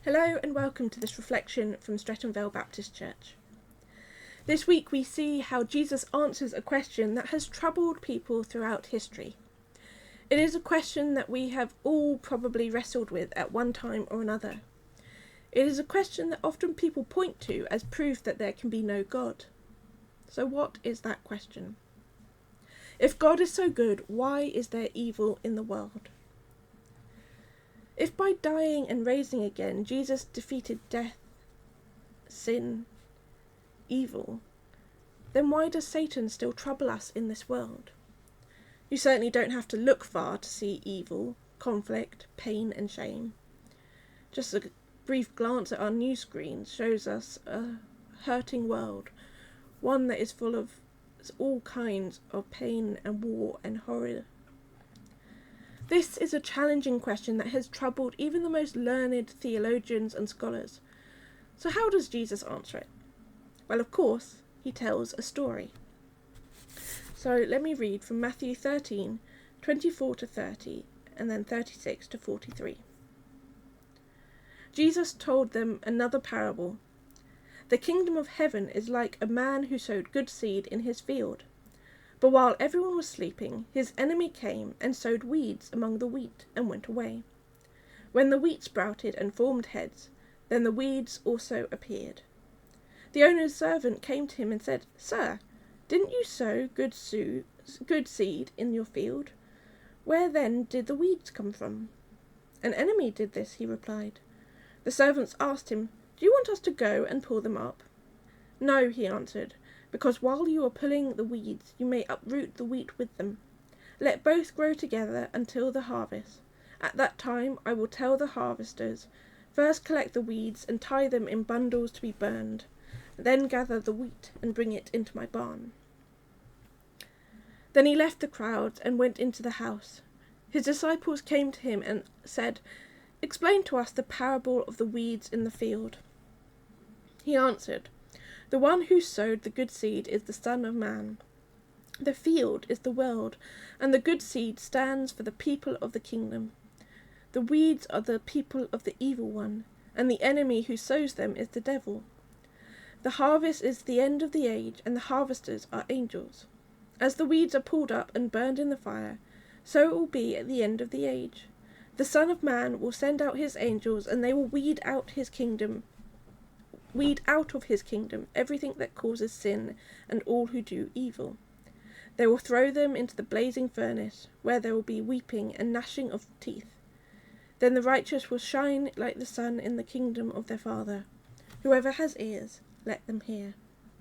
Hello and welcome to this reflection from Streatham Vale Baptist Church. This week we see how Jesus answers a question that has troubled people throughout history. It is a question that we have all probably wrestled with at one time or another. It is a question that often people point to as proof that there can be no God. So what is that question? If God is so good, why is there evil in the world? If by dying and raising again Jesus defeated death, sin, evil, then why does Satan still trouble us in this world? You certainly don't have to look far to see evil, conflict, pain and shame. Just a brief glance at our news screens shows us a hurting world, one that is full of all kinds of pain and war and horror. This is a challenging question that has troubled even the most learned theologians and scholars. So how does Jesus answer it? Well, of course, he tells a story. So let me read from Matthew 13, 24 to 30, and then 36 to 43. Jesus told them another parable. The kingdom of heaven is like a man who sowed good seed in his field. But while everyone was sleeping, his enemy came and sowed weeds among the wheat and went away. When the wheat sprouted and formed heads, then the weeds also appeared. The owner's servant came to him and said, "Sir, didn't you sow good seed in your field? Where then did the weeds come from?" "An enemy did this," he replied. The servants asked him, "Do you want us to go and pull them up?" "No," he answered, "because while you are pulling the weeds, you may uproot the wheat with them. Let both grow together until the harvest. At that time I will tell the harvesters, first collect the weeds and tie them in bundles to be burned. Then gather the wheat and bring it into my barn." Then he left the crowds and went into the house. His disciples came to him and said, "Explain to us the parable of the weeds in the field." He answered, "The one who sowed the good seed is the Son of Man. The field is the world, and the good seed stands for the people of the kingdom. The weeds are the people of the evil one, and the enemy who sows them is the devil. The harvest is the end of the age, and the harvesters are angels. As the weeds are pulled up and burned in the fire, so it will be at the end of the age. The Son of Man will send out his angels, and they will weed out of his kingdom everything that causes sin and all who do evil. They will throw them into the blazing furnace, where there will be weeping and gnashing of teeth. Then the righteous will shine like the sun in the kingdom of their Father. Whoever has ears, let them hear."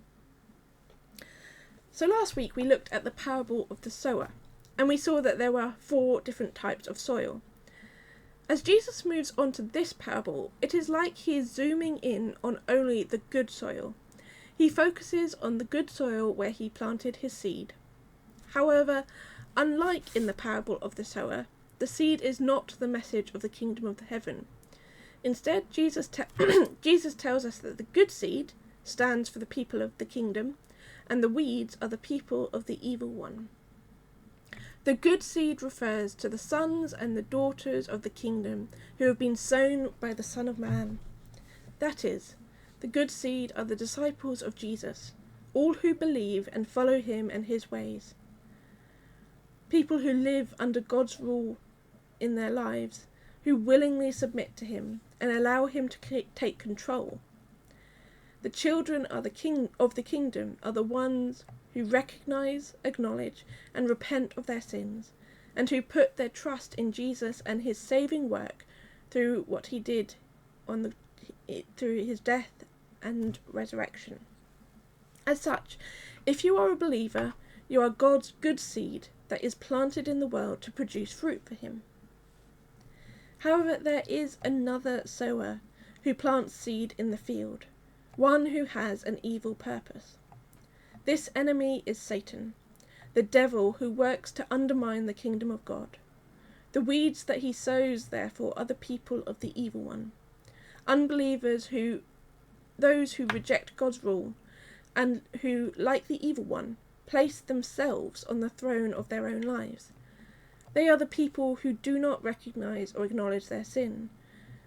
So last week we looked at the parable of the sower, and we saw that there were 4 different types of soil. As Jesus moves on to this parable, it is like he is zooming in on only the good soil. He focuses on the good soil where he planted his seed. However, unlike in the parable of the sower, the seed is not the message of the kingdom of heaven. Instead, Jesus tells us that the good seed stands for the people of the kingdom, and the weeds are the people of the evil one. The good seed refers to the sons and the daughters of the kingdom who have been sown by the Son of Man. That is, the good seed are the disciples of Jesus, all who believe and follow him and his ways. People who live under God's rule in their lives, who willingly submit to him and allow him to take control. The children of the kingdom are the ones who recognize, acknowledge, and repent of their sins, and who put their trust in Jesus and his saving work through what he did through his death and resurrection. As such, if you are a believer, you are God's good seed that is planted in the world to produce fruit for him. However, there is another sower who plants seed in the field, one who has an evil purpose. This enemy is Satan, the devil who works to undermine the kingdom of God. The weeds that he sows, therefore, are the people of the evil one, unbelievers, those who reject God's rule, and who, like the evil one, place themselves on the throne of their own lives. They are the people who do not recognize or acknowledge their sin.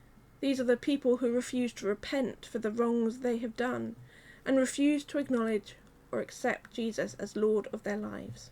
These are the people who refuse to repent for the wrongs they have done and refuse to acknowledge or accept Jesus as Lord of their lives.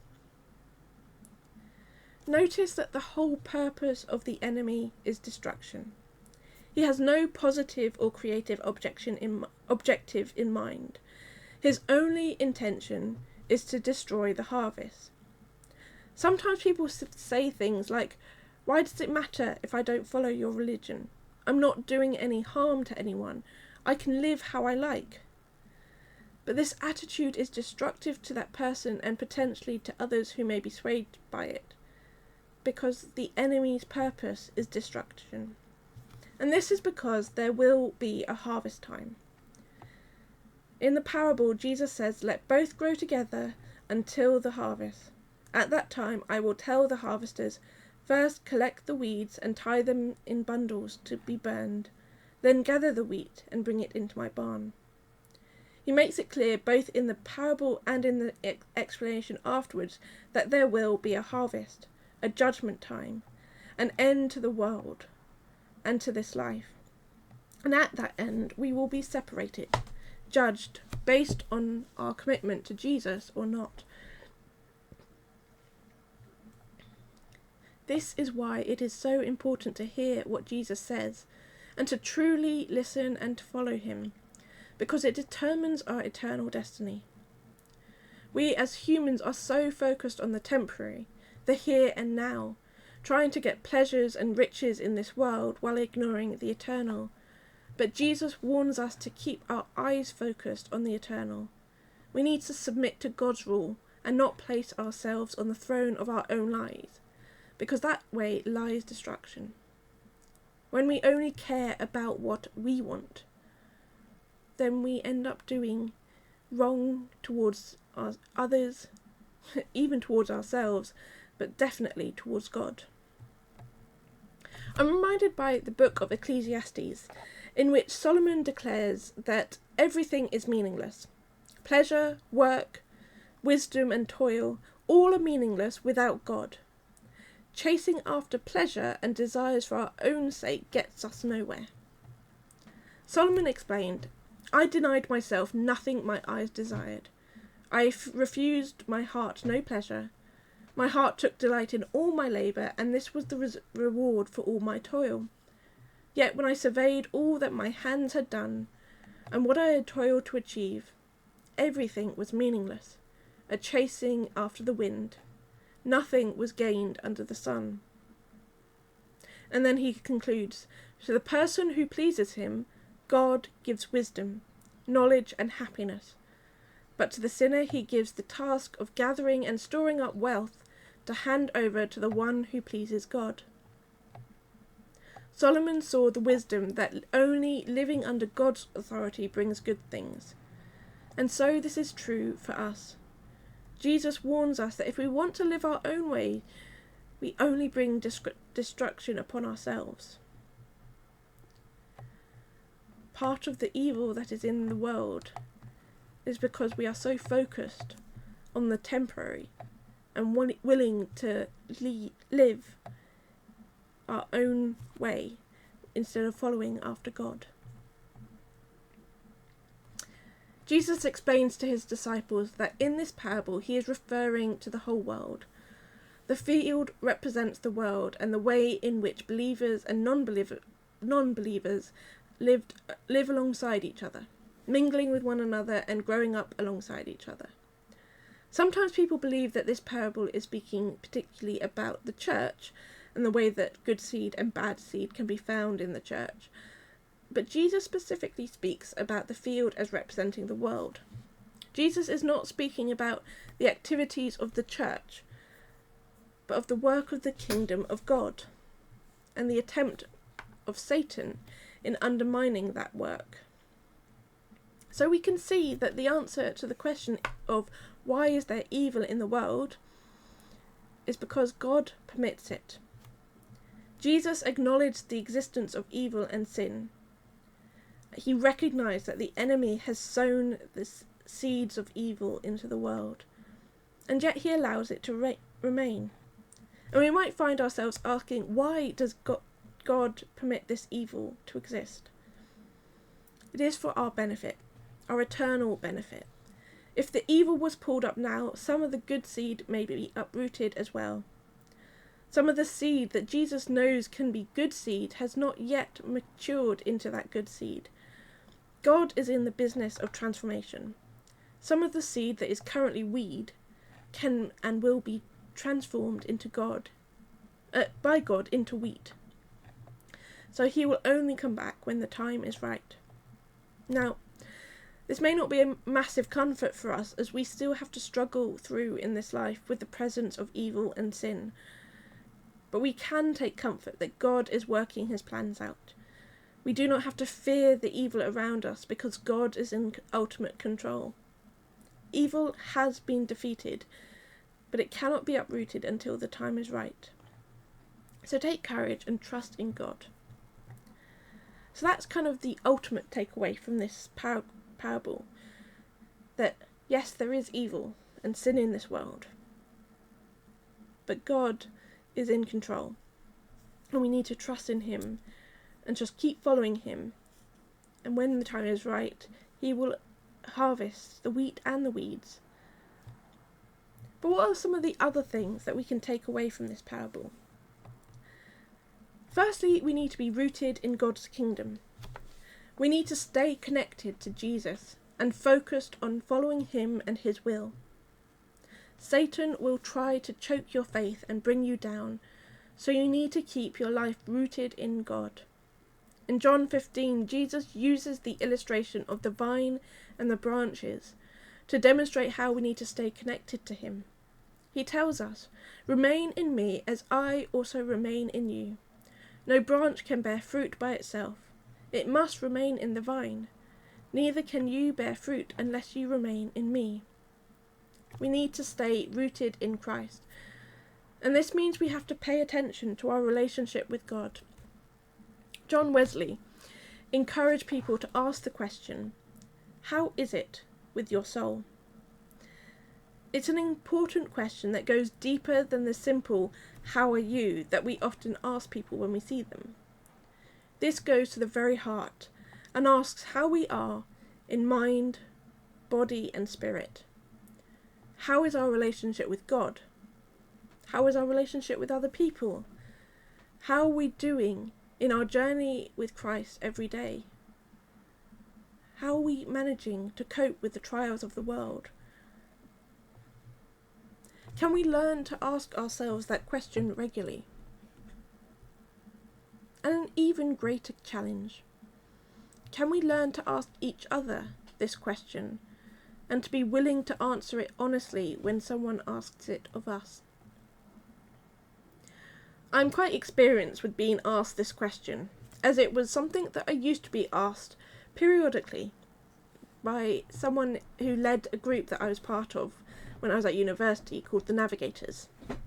Notice that the whole purpose of the enemy is destruction. He has no positive or creative objective in mind. His only intention is to destroy the harvest. Sometimes people say things like, "Why does it matter if I don't follow your religion? I'm not doing any harm to anyone. I can live how I like." But this attitude is destructive to that person and potentially to others who may be swayed by it, because the enemy's purpose is destruction. And this is because there will be a harvest time. In the parable, Jesus says, "Let both grow together until the harvest. At that time I will tell the harvesters, first collect the weeds and tie them in bundles to be burned, then gather the wheat and bring it into my barn." He makes it clear both in the parable and in the explanation afterwards that there will be a harvest, a judgment time, an end to the world and to this life. And at that end we will be separated, judged based on our commitment to Jesus or not. This is why it is so important to hear what Jesus says and to truly listen and to follow him, because it determines our eternal destiny. We as humans are so focused on the temporary, the here and now, trying to get pleasures and riches in this world while ignoring the eternal. But Jesus warns us to keep our eyes focused on the eternal. We need to submit to God's rule and not place ourselves on the throne of our own lives, because that way lies destruction. When we only care about what we want, then we end up doing wrong towards others, even towards ourselves, but definitely towards God. I'm reminded by the book of Ecclesiastes, in which Solomon declares that everything is meaningless. Pleasure, work, wisdom and toil, all are meaningless without God. Chasing after pleasure and desires for our own sake gets us nowhere. Solomon explained, "I denied myself nothing my eyes desired. I refused my heart no pleasure. My heart took delight in all my labour, and this was the reward for all my toil. Yet when I surveyed all that my hands had done, and what I had toiled to achieve, everything was meaningless, a chasing after the wind. Nothing was gained under the sun." And then he concludes, "To the person who pleases him, God gives wisdom, knowledge and happiness. But to the sinner he gives the task of gathering and storing up wealth to hand over to the one who pleases God." Solomon saw the wisdom that only living under God's authority brings good things. And so this is true for us. Jesus warns us that if we want to live our own way, we only bring destruction upon ourselves. Part of the evil that is in the world is because we are so focused on the temporary and willing to live our own way instead of following after God. Jesus explains to his disciples that in this parable he is referring to the whole world. The field represents the world and the way in which believers and non-believers live alongside each other, mingling with one another and growing up alongside each other. Sometimes people believe that this parable is speaking particularly about the church and the way that good seed and bad seed can be found in the church. But Jesus specifically speaks about the field as representing the world. Jesus is not speaking about the activities of the church, but of the work of the kingdom of God and the attempt of Satan in undermining that work. So we can see that the answer to the question of why is there evil in the world is because God permits it. Jesus acknowledged the existence of evil and sin. He recognised that the enemy has sown the seeds of evil into the world, and yet he allows it to remain. And we might find ourselves asking, why does God permit this evil to exist? It is for our benefit, our eternal benefit. If the evil was pulled up now, some of the good seed may be uprooted as well. Some of the seed that Jesus knows can be good seed has not yet matured into that good seed. God is in the business of transformation. Some of the seed that is currently weed can and will be transformed into by God into wheat. So he will only come back when the time is right. Now, this may not be a massive comfort for us, as we still have to struggle through in this life with the presence of evil and sin. But we can take comfort that God is working his plans out. We do not have to fear the evil around us because God is in ultimate control. Evil has been defeated, but it cannot be uprooted until the time is right. So take courage and trust in God. So that's kind of the ultimate takeaway from this parable. That yes, there is evil and sin in this world, but God is in control, and we need to trust in him and just keep following him, and when the time is right, he will harvest the wheat and the weeds. But what are some of the other things that we can take away from this parable? Firstly, we need to be rooted in God's kingdom. We need to stay connected to Jesus and focused on following him and his will. Satan will try to choke your faith and bring you down, so you need to keep your life rooted in God. In John 15, Jesus uses the illustration of the vine and the branches to demonstrate how we need to stay connected to him. He tells us, "Remain in me as I also remain in you. No branch can bear fruit by itself. It must remain in the vine. Neither can you bear fruit unless you remain in me." We need to stay rooted in Christ. And this means we have to pay attention to our relationship with God. John Wesley encouraged people to ask the question, "How is it with your soul?" It's an important question that goes deeper than the simple "How are you?" that we often ask people when we see them. This goes to the very heart and asks how we are in mind, body and spirit. How is our relationship with God? How is our relationship with other people? How are we doing in our journey with Christ every day? How are we managing to cope with the trials of the world? Can we learn to ask ourselves that question regularly? And an even greater challenge, can we learn to ask each other this question and to be willing to answer it honestly when someone asks it of us? I'm quite experienced with being asked this question, as it was something that I used to be asked periodically by someone who led a group that I was part of when I was at university called the Navigators.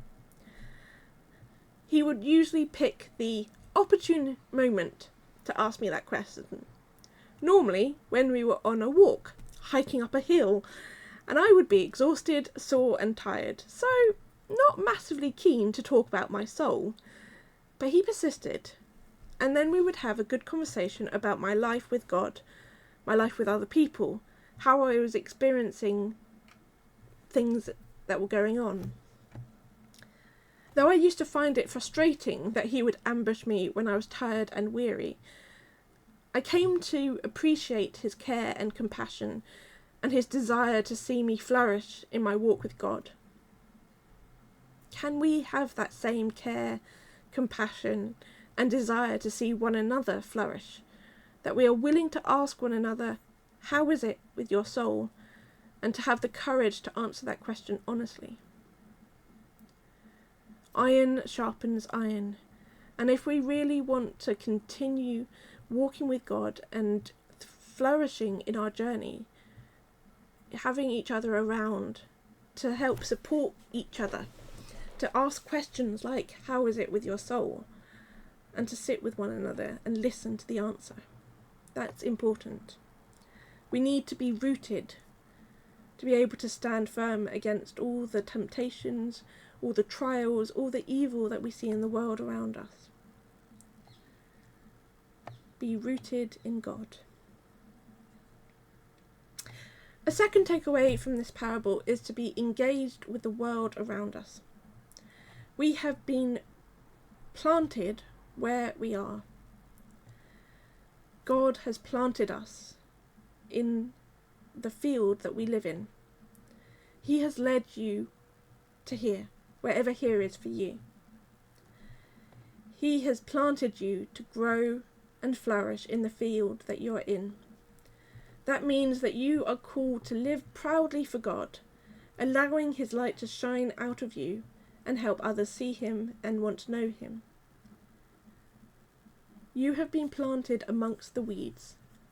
He would usually pick the opportune moment to ask me that question. Normally when we were on a walk, hiking up a hill, and I would be exhausted, sore and tired, so not massively keen to talk about my soul. But he persisted, and then we would have a good conversation about my life with God, my life with other people, how I was experiencing things that were going on. Though I used to find it frustrating that he would ambush me when I was tired and weary, I came to appreciate his care and compassion and his desire to see me flourish in my walk with God. Can we have that same care, compassion, and desire to see one another flourish? That we are willing to ask one another, "How is it with your soul?" and to have the courage to answer that question honestly. Iron sharpens iron, and if we really want to continue walking with God and flourishing in our journey, having each other around to help support each other, to ask questions like, "How is it with your soul?" and to sit with one another and listen to the answer. That's important. We need to be rooted to be able to stand firm against all the temptations, all the trials, all the evil that we see in the world around us. be rooted in God. A second takeaway from this parable is to be engaged with the world around us. We have been planted where we are. God has planted us in the field that we live in. He has led you to here, wherever here is for you. He has planted you to grow and flourish in the field that you are in. That means that you are called to live proudly for God, allowing his light to shine out of you and help others see him and want to know him. You have been planted amongst the weeds.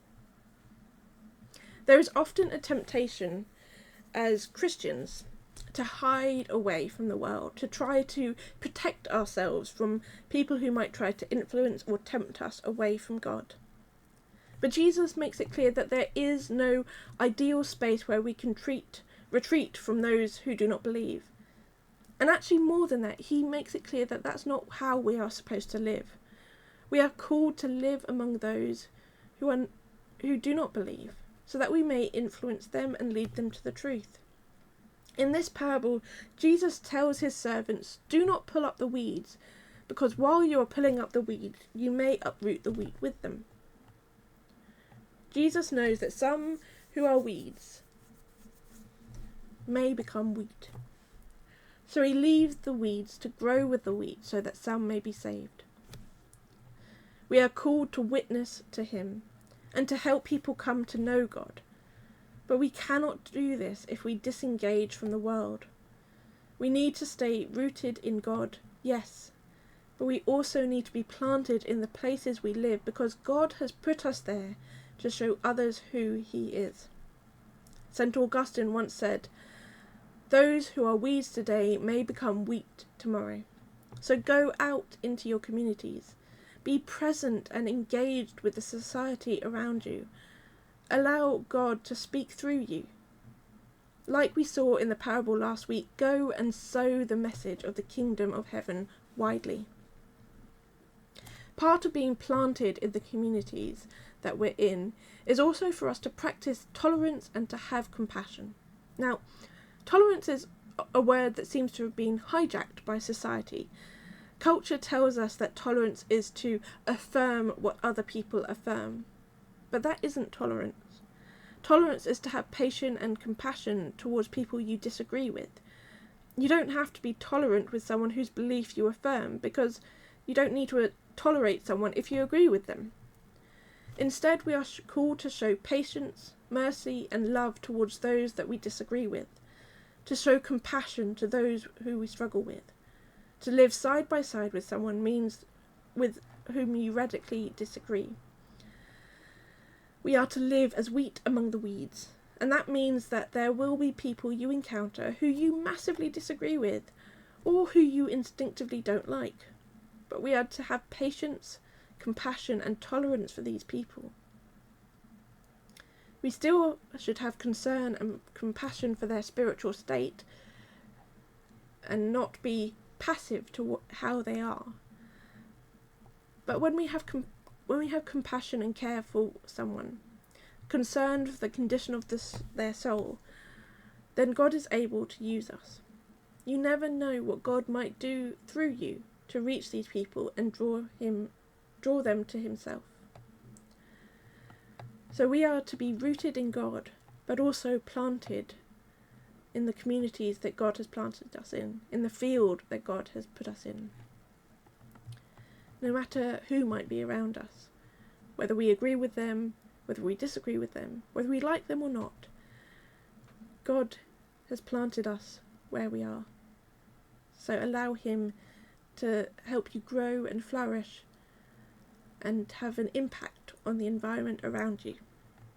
There is often a temptation as Christians to hide away from the world, to try to protect ourselves from people who might try to influence or tempt us away from God. But Jesus makes it clear that there is no ideal space where we can retreat from those who do not believe. And actually more than that, he makes it clear that that's not how we are supposed to live. We are called to live among those who do not believe, so that we may influence them and lead them to the truth. In this parable, Jesus tells his servants, do not pull up the weeds, because while you are pulling up the weeds, you may uproot the wheat with them. Jesus knows that some who are weeds may become wheat. So he leaves the weeds to grow with the wheat so that some may be saved. We are called to witness to him and to help people come to know God. But we cannot do this if we disengage from the world. We need to stay rooted in God, yes, but we also need to be planted in the places we live because God has put us there to show others who he is. St. Augustine once said, "Those who are weeds today may become wheat tomorrow." So go out into your communities. Be present and engaged with the society around you. Allow God to speak through you. Like we saw in the parable last week, go and sow the message of the kingdom of heaven widely. Part of being planted in the communities that we're in is also for us to practice tolerance and to have compassion. Now, tolerance is a word that seems to have been hijacked by society. Culture tells us that tolerance is to affirm what other people affirm, but that isn't tolerance. Tolerance is to have patience and compassion towards people you disagree with. You don't have to be tolerant with someone whose belief you affirm, because you don't need to tolerate someone if you agree with them. Instead, we are called to show patience, mercy, and love towards those that we disagree with, to show compassion to those who we struggle with. To live side by side with someone means with whom you radically disagree. We are to live as wheat among the weeds, and that means that there will be people you encounter who you massively disagree with, or who you instinctively don't like. But we are to have patience, compassion, and tolerance for these people. We still should have concern and compassion for their spiritual state, and not be passive to how they are. But when we have compassion and care for someone, concerned for the condition of their soul, then God is able to use us. You never know what God might do through you to reach these people and draw them to himself. So we are to be rooted in God, but also planted in the communities that God has planted us in the field that God has put us in. No matter who might be around us, whether we agree with them, whether we disagree with them, whether we like them or not, God has planted us where we are. So allow him to help you grow and flourish and have an impact on the environment around you.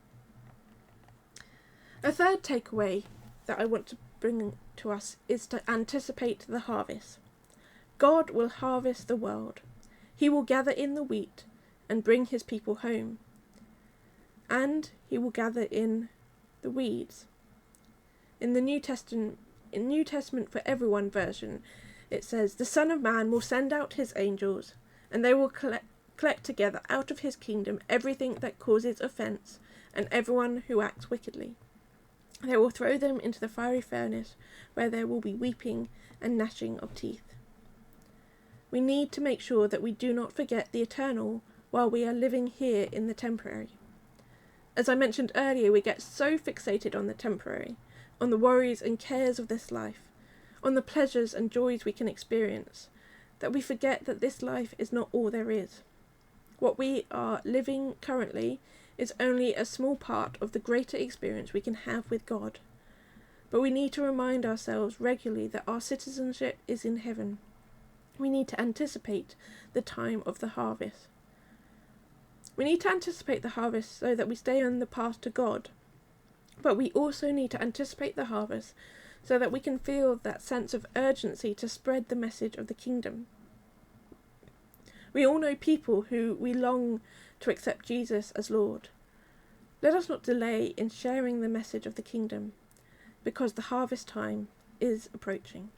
A third takeaway that I want to bring to us is to anticipate the harvest. God will harvest the world. He will gather in the wheat and bring his people home. And he will gather in the weeds. In the New Testament for Everyone version, it says, "The Son of Man will send out his angels, and they will collect together out of his kingdom everything that causes offence and everyone who acts wickedly. They will throw them into the fiery furnace, where there will be weeping and gnashing of teeth. We need to make sure that we do not forget the eternal while we are living here in the temporary. As I mentioned earlier, we get so fixated on the temporary, on the worries and cares of this life, on the pleasures and joys we can experience, that we forget that this life is not all there is. What we are living currently is only a small part of the greater experience we can have with God. But we need to remind ourselves regularly that our citizenship is in heaven. We need to anticipate the time of the harvest. We need to anticipate the harvest so that we stay on the path to God. But we also need to anticipate the harvest so that we can feel that sense of urgency to spread the message of the kingdom. We all know people who we long to accept Jesus as Lord. Let us not delay in sharing the message of the kingdom, because the harvest time is approaching.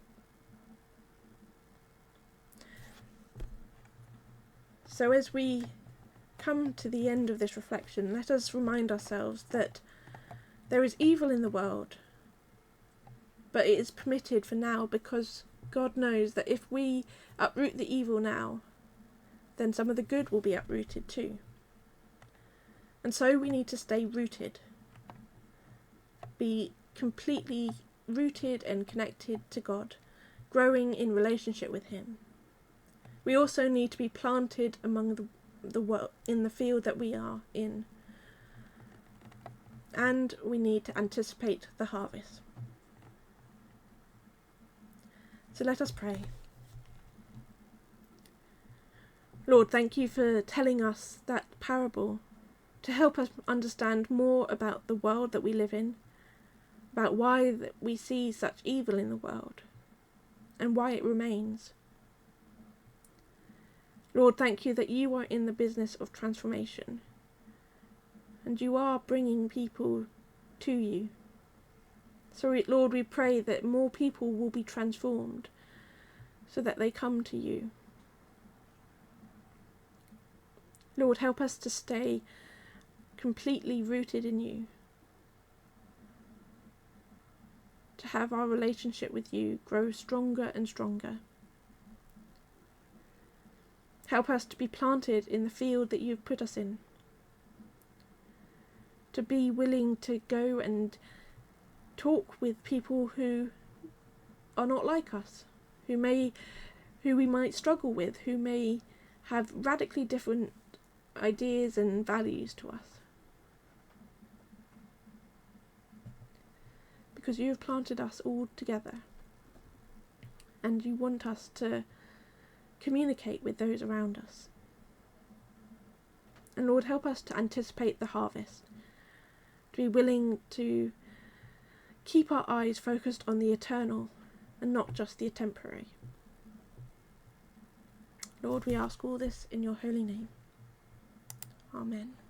So as we come to the end of this reflection, let us remind ourselves that there is evil in the world, but it is permitted for now because God knows that if we uproot the evil now, then some of the good will be uprooted too. And so we need to stay rooted, be completely rooted and connected to God, growing in relationship with Him. We also need to be planted among the world, in the field that we are in, and we need to anticipate the harvest. So let us pray. Lord, thank you for telling us that parable to help us understand more about the world that we live in, about why we see such evil in the world, and why it remains. Lord, thank you that you are in the business of transformation, and you are bringing people to you. So, Lord, we pray that more people will be transformed so that they come to you. Lord, help us to stay completely rooted in you, to have our relationship with you grow stronger and stronger. Help us to be planted in the field that you've put us in, to be willing to go and talk with people who are not like us, who we might struggle with, who may have radically different ideas and values to us. Because you have planted us all together, and you want us to communicate with those around us. And Lord, help us to anticipate the harvest, to be willing to keep our eyes focused on the eternal and not just the temporary. Lord, we ask all this in your holy name. Amen.